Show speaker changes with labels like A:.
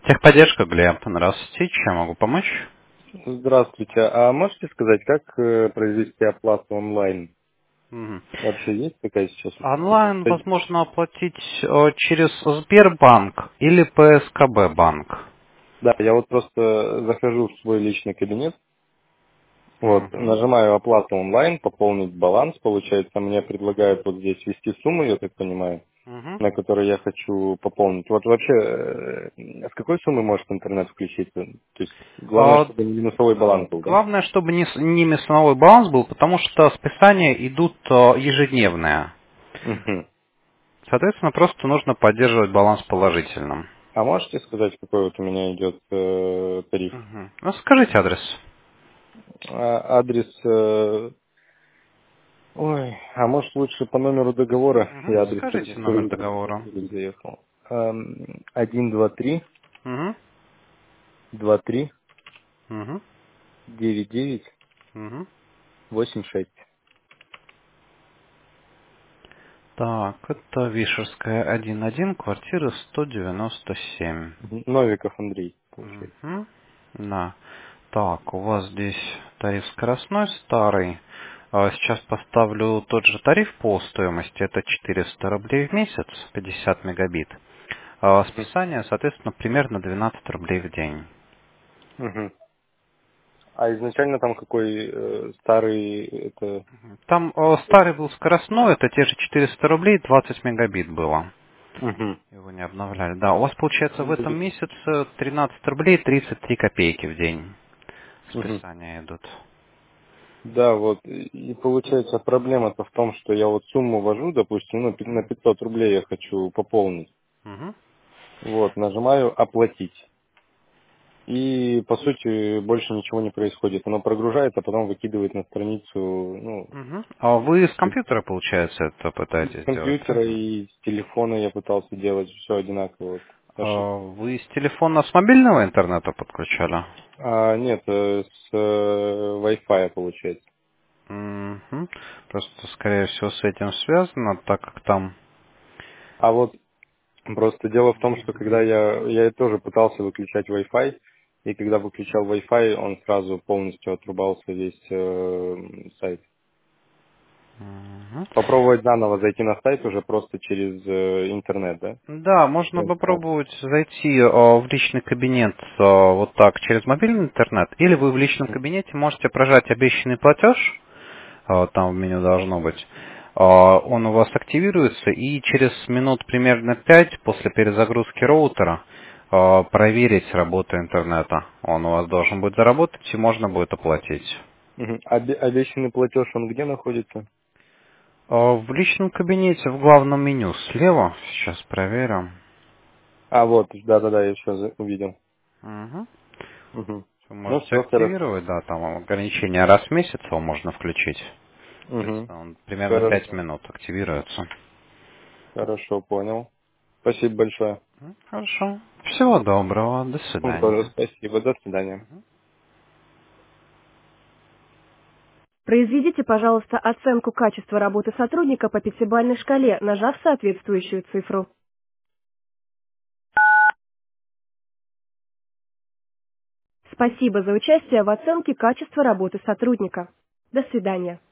A: Техподдержка, Глеб. Здравствуйте. Чем могу помочь?
B: Здравствуйте. А можете сказать, как произвести оплату онлайн?
A: Мгм.
B: Вообще есть такая сейчас услуга?
A: Онлайн возможно оплатить через Сбербанк или ПСКБ банк.
B: Да, я вот просто захожу в свой личный кабинет, вот,
A: Мгм.
B: нажимаю оплату онлайн, пополнить баланс, получается, мне предлагают вот здесь ввести сумму, я так понимаю,
A: Мгм.
B: на которую я хочу пополнить. Вот вообще, с какой суммы может интернет включиться? То есть, главное,
A: А,
B: чтобы не минусовой баланс был, да?
A: Главное, чтобы не мясновой баланс был, потому что списания идут ежедневные.
B: Мгм.
A: Соответственно, просто нужно поддерживать баланс положительным.
B: А можете сказать, какой вот у меня идет тариф?
A: Мгм. Ну, скажите адрес.
B: Адрес ой, а может лучше по номеру договора
A: Мгм.
B: я адрес
A: Скажите номер
B: продиктую,
A: договора.
B: заехал. 123
A: Мгм.
B: 23
A: Мгм.
B: 99
A: Мгм.
B: 86.
A: Так, это Вишерская 1-1, квартира 197.
B: Новиков Андрей, получается.
A: Мгм. Да. Так, у вас здесь тариф скоростной старый. Сейчас поставлю тот же тариф по стоимости. Это 400 рублей в месяц, 50 мегабит.
B: Мгм.
A: Списание, соответственно, примерно 12 рублей в день.
B: Мгм. А изначально там какой старый это
A: Там старый был скоростной, это те же 400 рублей, 20 мегабит было.
B: Мгм.
A: Его не обновляли. Да, у вас получается в этом месяце 13 рублей 33 копейки в день.
B: Мгм.
A: Списания идут.
B: Да, вот и получается проблема-то в том, что я вот сумму ввожу, допустим, ну, на 500 рублей я хочу пополнить.
A: Мгм.
B: Вот, нажимаю оплатить. И, по сути, больше ничего не происходит. Оно прогружает, а потом выкидывает на страницу, ну,
A: Мгм. А вы с компьютера, получается, это
B: и с
A: пытаетесь сделать,
B: компьютера,
A: да?
B: и с телефона я пытался делать все одинаково. Вот, ошибка.
A: Вы с телефона с мобильного интернета подключали?
B: Нет, с Wi-Fi получается.
A: Мгм. Просто, скорее всего, с этим связано, так как там...
B: А вот просто дело в том, что когда я тоже пытался выключать Wi-Fi, и когда выключал Wi-Fi, он сразу полностью отрубался весь сайт.
A: Мгм.
B: Попробовать заново зайти на сайт уже просто через интернет, да?
A: Да, можно
B: Я знал.
A: попробовать зайти в личный кабинет вот так через мобильный интернет, или вы в личном кабинете можете прожать обещанный платеж, там в меню должно быть. Он у вас активируется, и через минут примерно 5 после перезагрузки роутера проверить работу интернета. Он у вас должен будет заработать, и можно будет оплатить.
B: Мгм. Обещанный платеж, он где находится?
A: В личном кабинете в главном меню слева, сейчас проверим.
B: Вот, да-да-да, я все увидел.
A: Мгм.
B: Мгм.
A: Вы
B: Ну
A: можете
B: все, хорошо.
A: активировать, да, там ограничение раз в месяц его можно включить.
B: Угу.
A: Соответственно, он примерно 5
B: Хорошо.
A: минут активируется.
B: Хорошо, понял. Спасибо большое.
A: Хорошо. Всего доброго. До
B: Вам тоже
A: свидания.
B: спасибо. До свидания.
C: Произведите, пожалуйста, оценку качества работы сотрудника по пятибалльной шкале, нажав соответствующую цифру. Спасибо за участие в оценке качества работы сотрудника. До свидания.